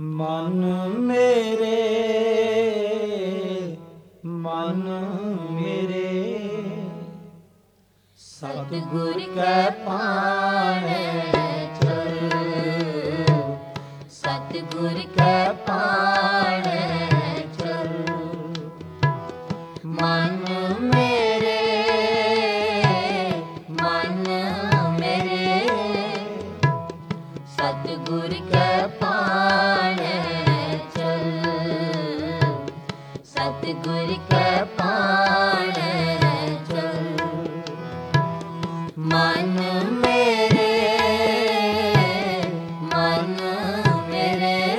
ਮਨ ਮੇਰੇ ਮਨ ਮੇਰੇ ਸਤਿਗੁਰ ਕੈ ਪਾਣੈ ਚਲ, ਸਤਿਗੁਰ ਕੈ ਪਾਣੈ ਚਲ। ਮਨ ਮੇਰੇ ਮਨ ਮੇਰੇ ਸਤਿਗੁਰ ਕੈ ਪਾਣੈ ਚਲ, ਸਤਿਗੁਰ ਕੈ ਪਾਣੈ ਚਲ। ਮਨ ਮੇਰੇ ਮਨ ਮੇਰੇ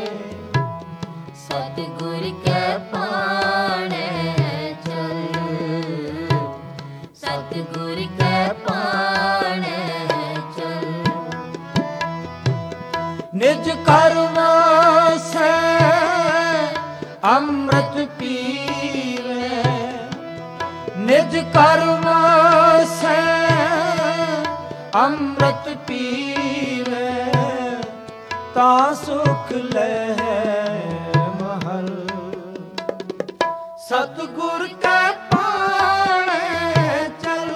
ਸਤਿਗੁਰ ਕੈ ਪਾਣੈ ਚਲ, ਸਤਿਗੁਰ ਕੈ ਪਾਣੈ ਚਲ। ਨਿਜ ਘਰ ਵਾਸੈ ਅੰਮ੍ਰਿਤ ਪੀਵੈ, ਨਿਜ ਘਰ ਵਾਸੈ ਅੰਮ੍ਰਿਤ ਪੀਵੈ, ਤਾਂ ਸੁਖ ਲਹੈ ਮਹਲ। ਸਤਿਗੁਰ ਕੈ ਪਾਣੈ ਚਲ,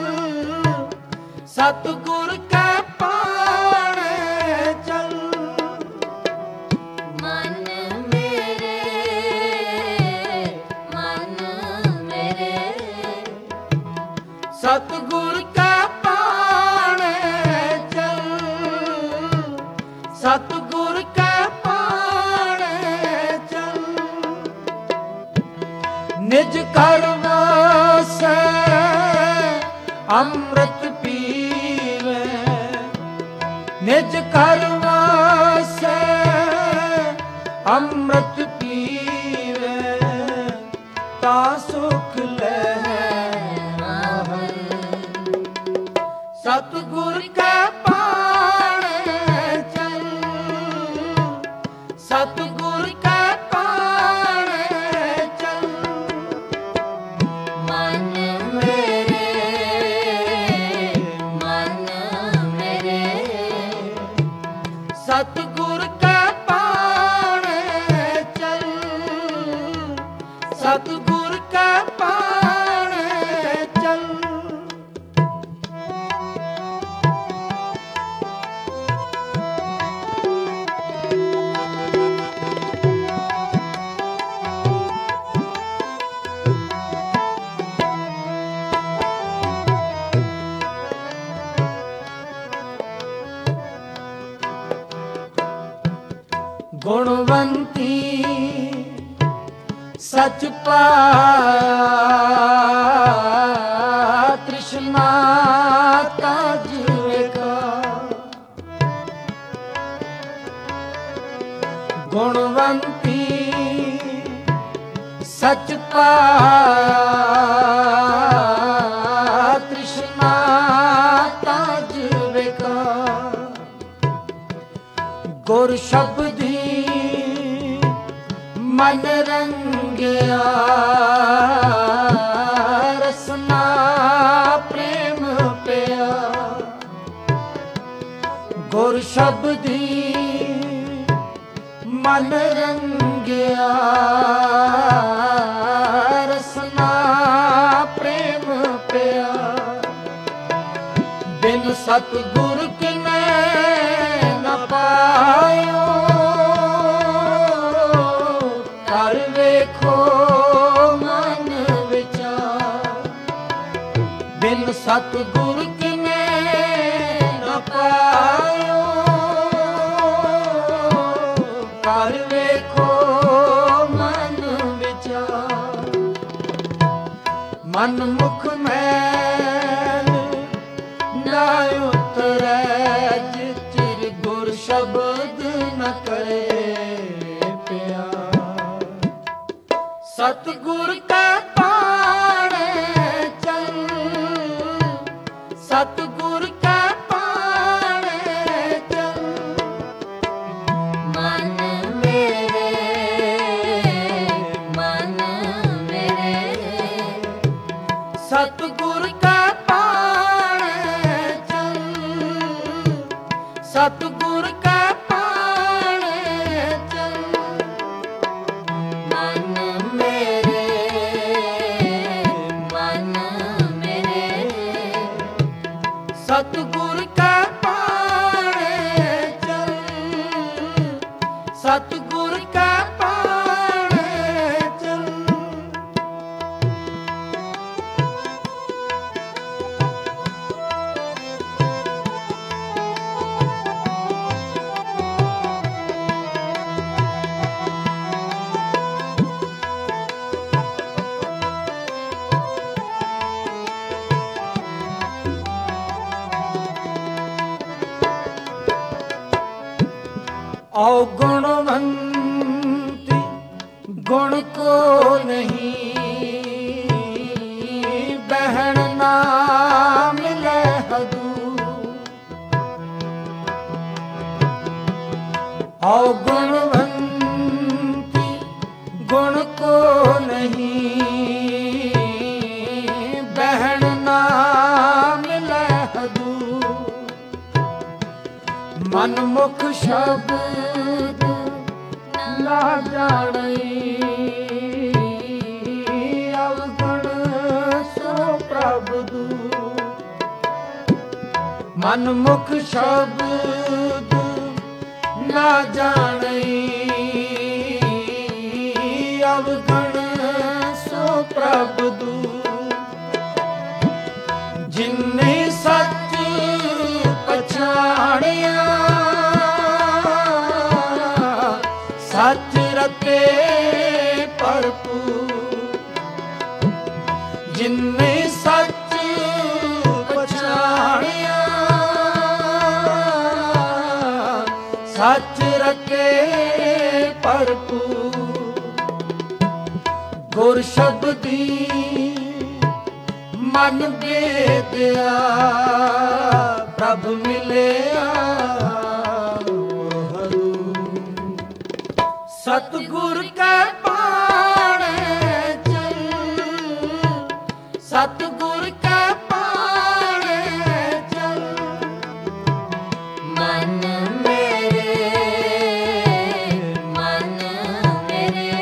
ਸਤਿਗੁਰ ਕੈ ਪਾਣੈ ਚਲ। ਮਨ ਮੇਰੇ ਮਨ ਮੇਰੇ ਸਤਿਗੁਰ ਕੈ ਪਾਣੈ ਚਲ, ਸਤਿਗੁਰ ਕੈ ਪਾਣੈ ਚਲ। ਨਿਜ ਘਰ ਵਾਸੈ ਅੰਮ੍ਰਿਤ ਪੀਵੈ, ਨਿਜ ਘਰ ਵਾਸੈ ਅੰਮ੍ਰਿਤ ਪੀਵੈ, ਤਾਂ ਸੁਖ ਲਹੈ ਮਹਲ। ਸਤਿਗੁਰ ਕੈ ਪਾਣੈ ਚਲ, ਸਤਿਗੁਰ ਕੈ ਪਾਣੈ ਚਲ। ਮਨ ਮੇਰੇ ਮਨ ਮੇਰੇ ਸਤਿਗੁਰ ਕੈ ਪਾਣੈ ਚਲ, ਸਤਿਗੁਰ ਕੈ ਪਾਣੈ ਚਲ। ਗੁਣਵੰਤੀ ਸਚ ਪਾਇਆ, ਤ੍ਰਿਸ਼ਨਾ ਤਜ ਵੇਖਾ। ਗੁਣਵੰਤੀ ਸਚ ਪਾਇਆ, ਤ੍ਰਿਸ਼ਨਾ ਤਜ ਵੇਖਾ। ਗੁਰ ਸ਼ਬਦੀ ਮਨ ਰੰਗਿਆ, ਰਸਨਾ ਪ੍ਰੇਮ ਪਿਆ। ਗੁਰ ਸ਼ਬਦੀ ਮਨ ਰੰਗਿਆ, ਰਸਨਾ ਪ੍ਰੇਮ ਪਿਆ। ਬਿਨ ਸਤਿਗੁਰ ਕਿਨੈ ਨ ਪਾਇਓ, ਕਰ ਵੇਖੋ ਮਨ ਵਿਚਾਰ। ਬਿਨ ਸਤਿਗੁਰ ਕਿਨੈ ਨ ਪਾਇਓ, ਕਰ ਵੇਖੋ ਮਨ ਵਿਚਾਰ। ਮਨ ਮੁਖ ਮੈਲ ਨਾ ਉਤਰੈ, ਜਿਸ ਚਿਰ ਗੁਰ ਸ਼ਬਦ ਨ ਕਰੇ ਪਿਆਰ। ਸਤਿਗੁਰ ਕੈ ਪਾਣੈ ਚਲ, ਸਤਿਗੁਰ ਕੈ ਪਾਣੈ ਚਲ। ਮਨ ਮੇਰੇ ਮਨ ਮੇਰੇ ਸਤਿਗੁਰ ਕੈ ਪਾਣੈ ਚਲ, ਸਤਿਗੁਰ ਕੈ ਪਾਣੈ अवगुणवंती गुण को नहीं, बहन ना मिले हदू। अवगुणवंती गुण को नहीं, बहन ना मिले हदू। मन मुख शब्द ना जाने, अवगुण सो प्रभु दू। मन मुख शब्द ना जाने, अवगुण सो प्रभु दू। जिन्ने सच पछाणिया, सच रते भरपूर। जिन्ने सच पछाणिया, सच रते भरपूर। गुर शब्दी मन बेदिया, प्रभ मिलिया हरू। सतगुर कै पाणे चल, सतगुर कै पाणे चल। मन मेरे, मन मेरे,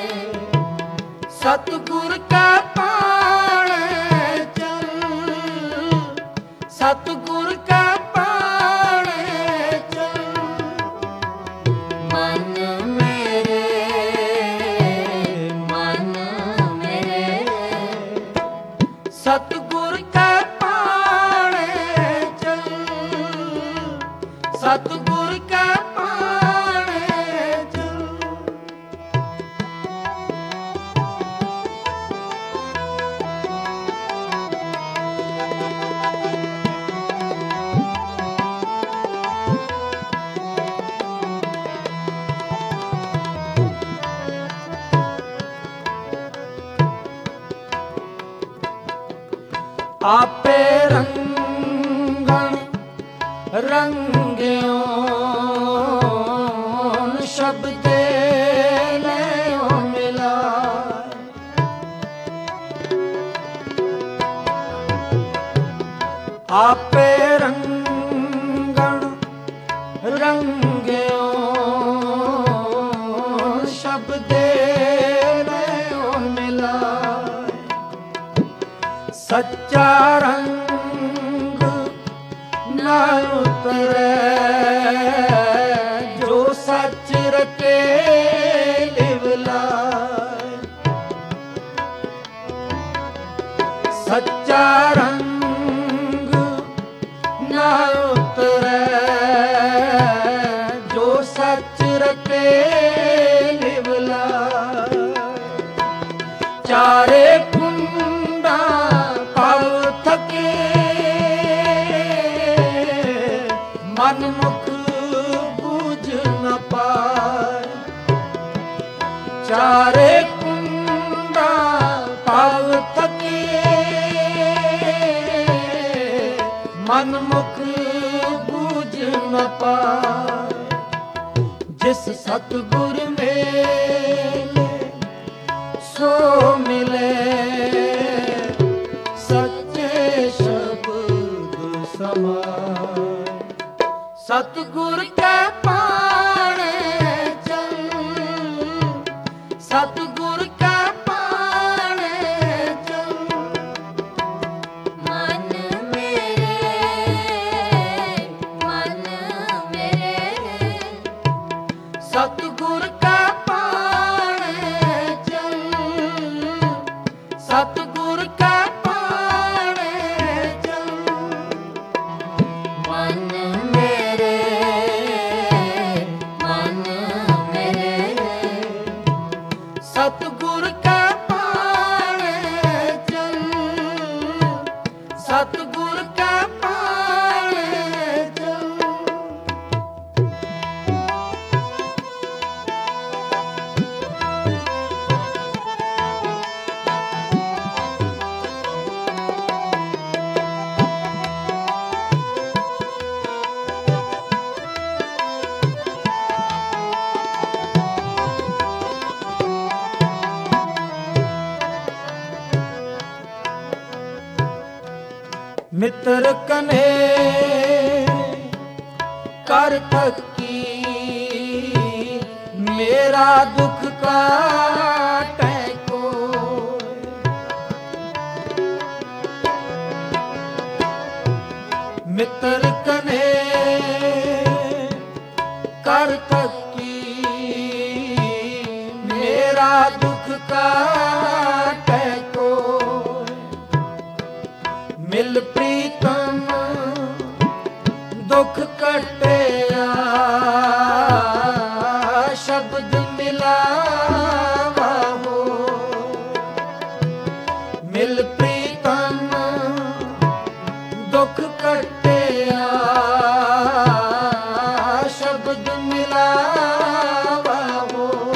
सतगुर कै पाणे चल, सतगुर कै पाणे चल। मन मेरे, मन मेरे, सतगुर कै पाणे चल, सतगुर कै पाणे चल। आपे रंगण रंग्यों, शब्दे लयो मिला। आपे रंगण रंग्यों, शब्दे लयो मिला। सच्चा रंग ना उतरे, जो सच रटे लिवलाए। सच्चा रंग ना उतरे, जो सच रटे लिवलाए। चारे कुंडा पव थके, मन मुख बूझ न पाए। चारे कुंडा पव थके, मन मुख बूझ न पाए। जिस सतगुर मेले सो मिले, सच्चे शब्द समाए। सतगुर कै पाणे चल, सतगुर कै पाणे चल। मन मेरे, मन मेरे, सतगुर कै पाणे चल, सतगुर कै पाणे चल। मन मेरे, मन मेरे, ਮਿੱਤਰ ਕਨੇ ਕਰ ਥਕੀ ਮੇਰਾ ਦੁੱਖ ਕਾਟੈ ਕੋਈ। ਮਿੱਤਰ ਕਨੇ ਕਰ ਥਕੀ ਮੇਰਾ ਦੁੱਖ ਕਾਟੈ ਕੋਈ। ਮਿਲ ਪ੍ਰੀਤਮ ਦੁੱਖ ਕਟਿਆ ਸ਼ਬਦ ਮਿਲਾਵਾ ਹੋ। ਮਿਲ ਪ੍ਰੀਤਮ ਦੁੱਖ ਕਟਿਆ ਸ਼ਬਦ ਮਿਲਾਵਾ ਹੋ।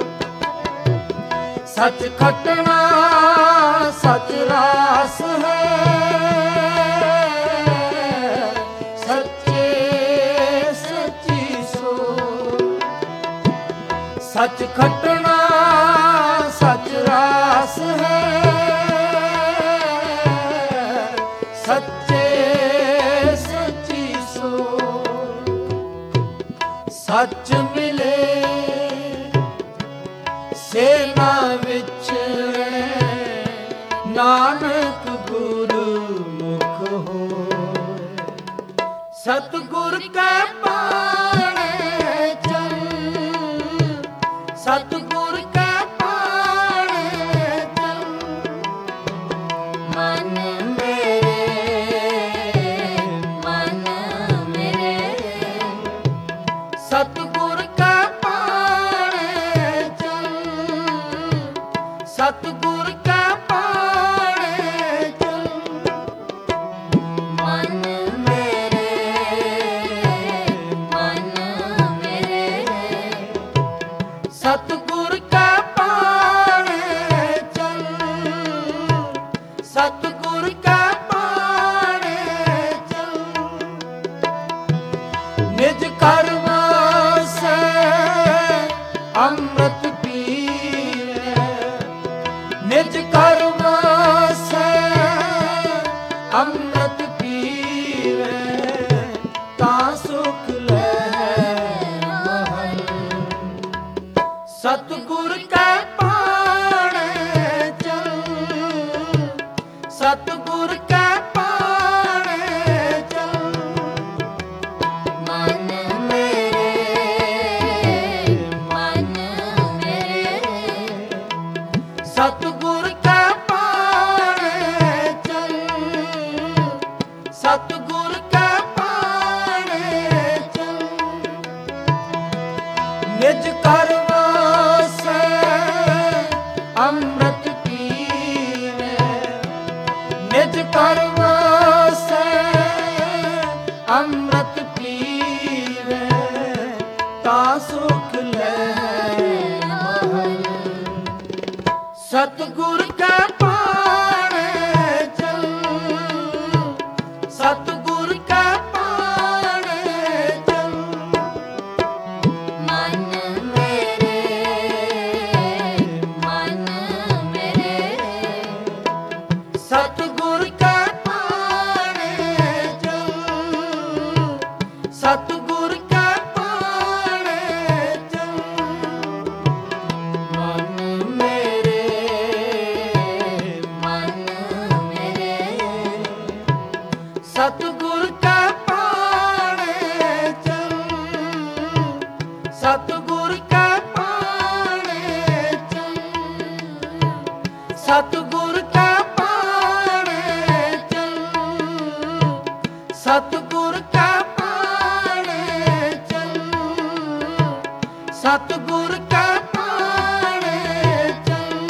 ਸੱਚ ਖਟਣਾ ਸੱਚ ਰਾਸ ਹੈ ਸੱਚ ਖਟਣਾ ਸੱਚ ਰਾਸ ਹੈ ਸੱਚੇ ਸੱਚੀ ਸੋ। ਸੱਚ ਮਿਲੇ ਸੇਨਾ ਵਿਚਰੇ ਨਾਨਕ ਗੁਰਮੁਖ ਹੋਏ। ਸਤਿਗੁਰ ਕੈ ਪਾਣੇ ਚਲ ਸਤਿਗੁਰ ਕੈ ਪਾਣੇ ਚਲ। ਮਨ ਮੇਰੇ ਮਨ ਮੇਰੇ ਸਤਿਗੁਰ ਕੈ ਪਾਣੇ ਚਲ ਸਤਿਗੁਰ ਕੈ ਪਾਣੇ ਚਲ। ਮਨ ਮੇਰੇ ਮਨ ਮੇਰੇ ਸਤਿਗੁਰ ਕੈ ਪਾਣੇ ਚਲ ਸਤਿਗੁਰ ਕੈ ਪਾਣੇ ਚਲ। ਨਿਜ ਘਰ ਵਾਸੈ ਅੰਮ੍ਰਿਤ ਪੀਵੈ ਨਿਜ ਘਰ ਵਾਸੈ ਅੰਮ੍ਰਿਤ ਪੀਵੈ ਤਾਂ ਸੁਖ ਲੈ ਮਹਲ। ਸਤਿਗੁਰ ਕੈ ਪਾਣੇ ਚਲ ਸਤਿਗੁਰ ਕੈ ਪਾਣੇ ਚਲ। ਮਨ ਮੇਰੇ ਮਨ ਮੇਰੇ ਸਤਿਗੁਰ ਕੈ ਪਾਣੇ ਚਲ ਸਤਿਗੁਰ ਕੈ ਪਾਣੇ ਚਲ। ਨਿਜ ਘਰ ਵਾਸੈ ਅੰਮ੍ਰਿਤ ਪੀਵੈ ਨਿਜ ਘਰ ਵਾਸੈ ਅੰਮ੍ਰਿਤ ਪੀਵੈ ਤਾਂ ਸੁਖ ਲੈ ਮਹਲ। ਸਤਿਗੁਰ ਕੈ ਪਾਣੇ ਚਲ ਸਤਿਗੁਰ ਕੈ ਪਾਣੇ ਚਲ। ਮਨ ਮੇਰੇ ਮਨ ਮੇਰੇ ਸਤਿਗੁਰ ਕੈ ਪਾਣੇ ਚਲ ਸਤਿਗੁਰ ਕੈ ਪਾਣੇ ਚਲ। ਮਨ ਮੇਰੇ ਮਨ ਮੇਰੇ ਸਤਿਗੁਰ ਕੈ ਪਾਣੇ ਚਲ ਸਤਿਗੁਰ ਕੈ ਪਾਣੇ ਚਲ ਸਤਿਗੁਰ ਕੈ ਪਾਣੇ ਚਲ ਸਤਿਗੁਰ ਕੈ ਪਾਣੇ ਚਲ ਸਤਿਗੁਰ ਕੈ ਪਾਣੇ ਚਲ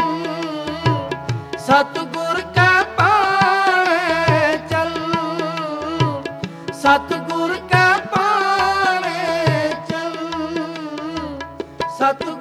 ਸਤਿਗੁਰ ਕੈ ਪਾਣੇ ਚਲ ਸਤਿਗੁਰ ਕੈ ਪਾਣੇ ਚਲ ਸਤਿਗੁਰ